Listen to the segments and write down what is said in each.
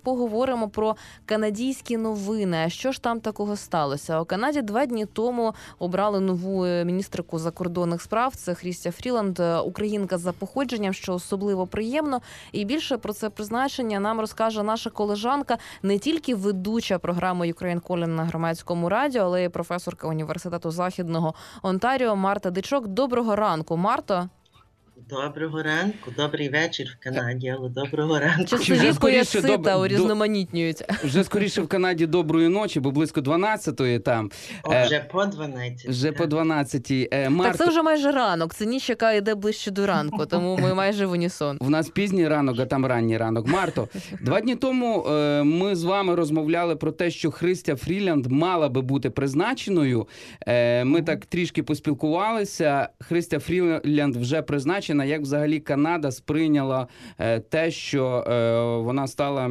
поговоримо про канадійські новини. А що ж там такого сталося? У Канаді 2 дні тому обрали нову міністерку закордонних справ. Це Христя Фріланд, українка за походженням, що особливо приємно. І більше про це призначення нам розкаже наша колежанка, не тільки ведуча програми «Ukraine Calling» на громадському радіо, але й професорка університету Західного Онтаріо Марта Дичок. Доброго ранку, Марто. Доброго ранку, добрий вечір в Канаді, але доброго ранку. Часові пояси урізноманітнюють. Вже скоріше в Канаді доброї ночі, бо близько 12-ї там. Вже по 12. Вже по 12-й. Так це вже майже ранок, це ніч, яка йде ближче до ранку, тому ми майже в унісон. В нас пізній ранок, а там ранній ранок. Марто, 2 дні тому ми з вами розмовляли про те, що Христя Фріланд мала би бути призначеною. Ми так трішки поспілкувалися. Христя Фріланд вже призначена. Як взагалі Канада сприйняла те, що вона стала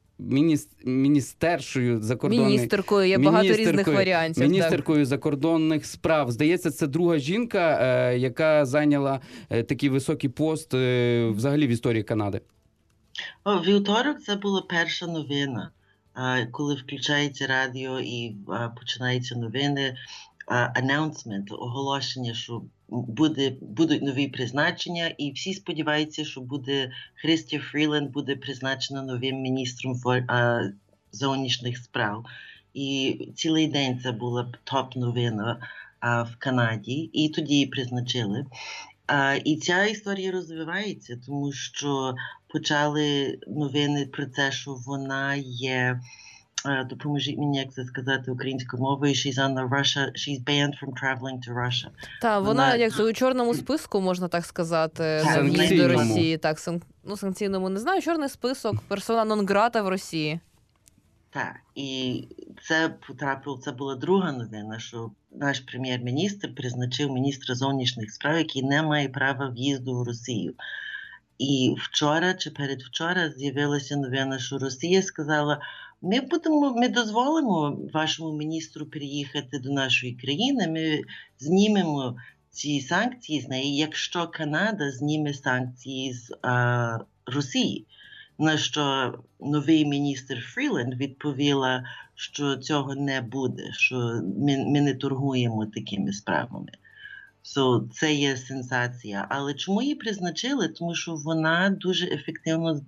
міністершою закордонних... Міністеркою, є багато різних варіантів. Міністеркою закордонних справ. Здається, це друга жінка, яка зайняла такий високий пост взагалі в історії Канади. Вівторок це була перша новина, коли включається радіо і починаються новини. Announcement, оголошення, що будуть нові призначення, і всі сподіваються, що Христя Фріланд буде призначена новим міністром зовнішніх справ. І цілий день це була топ-новина в Канаді, і тоді її призначили. І ця історія розвивається, тому що почали новини про те, що вона є... Допоможіть мені, як це сказати українською мовою, she's banned from traveling to Russia. Так, вона як це у чорному списку, можна так сказати, за в'їзд до Росії. Так, санкційному, не знаю, чорний список, персона нон-грата в Росії. Так, і це була друга новина, що наш прем'єр-міністр призначив міністра зовнішніх справ, який не має права в'їзду в Росію. І вчора чи передвчора з'явилася новина, що Росія сказала: ми дозволимо вашому міністру переїхати до нашої країни, ми знімемо ці санкції з неї, якщо Канада зніме санкції з Росії. На що новий міністр Фріланд відповіла, що цього не буде, що ми не торгуємо такими справами. Це є сенсація. Але чому її призначили? Тому що вона дуже ефективно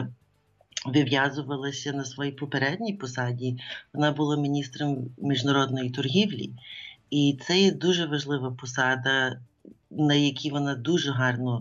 вив'язувалася на своїй попередній посаді. Вона була міністром міжнародної торгівлі. І це є дуже важлива посада, на якій вона дуже гарно,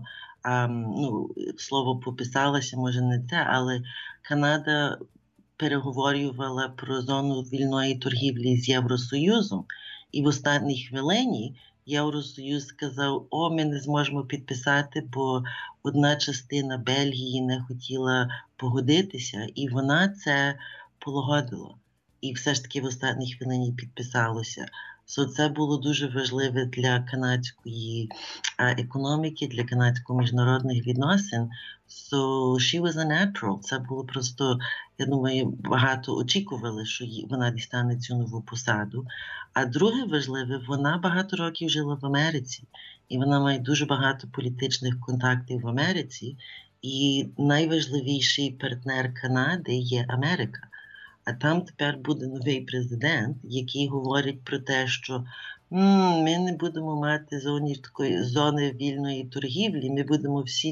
слово пописалася, може не це, але Канада переговорювала про зону вільної торгівлі з Євросоюзом. І в останній хвилині Євросоюз сказав: ми не зможемо підписати, бо одна частина Бельгії не хотіла погодитися, і вона це полагодила. І все ж таки в останній хвилині підписалося. Це було дуже важливе для канадської економіки, для канадсько-міжнародних відносин. She was a natural. Це було просто, я думаю, багато очікували, що вона дістане цю нову посаду. А друге важливе, вона багато років жила в Америці. І вона має дуже багато політичних контактів в Америці. І найважливіший партнер Канади є Америка. А там тепер буде новий президент, який говорить про те, що ми не будемо мати такої зони вільної торгівлі, ми будемо всі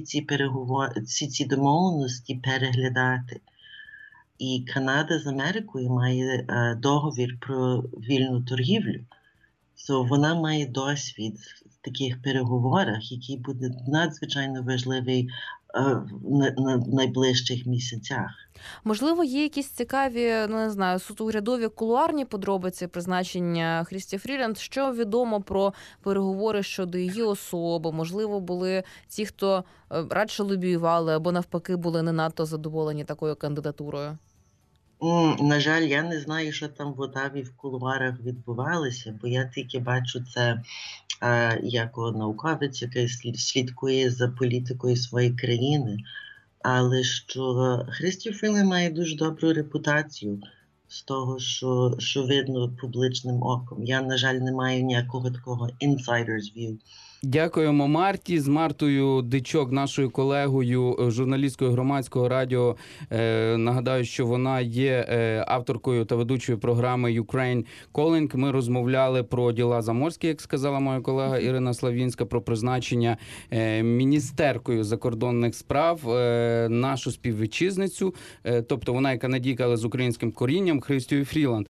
ці домовленості переглядати. І Канада з Америкою має договір про вільну торгівлю. Вона має досвід в таких переговорах, який буде надзвичайно важливий на найближчих місяцях. Можливо, є якісь цікаві, не знаю, суто урядові кулуарні подробиці призначення Христі Фріланд? Що відомо про переговори щодо її особи? Можливо, були ті, хто радше лобіювали або навпаки були не надто задоволені такою кандидатурою? На жаль, я не знаю, що там в Отаві в кулуарах відбувалося, бо я тільки бачу це як науковець, який слідкує за політикою своєї країни. Але що Христя Фріланд має дуже добру репутацію з того, що видно публічним оком. Я, на жаль, не маю ніякого такого insider's view. Дякуємо Марті. З Мартою Дичок, нашою колегою, журналісткою Громадського радіо. Нагадаю, що вона є авторкою та ведучою програми Ukraine Calling. Ми розмовляли про діла заморські, як сказала моя колега Ірина Славінська, про призначення міністеркою закордонних справ нашу співвітчизницю. Тобто вона є канадійка, але з українським корінням, Христю Фріланд.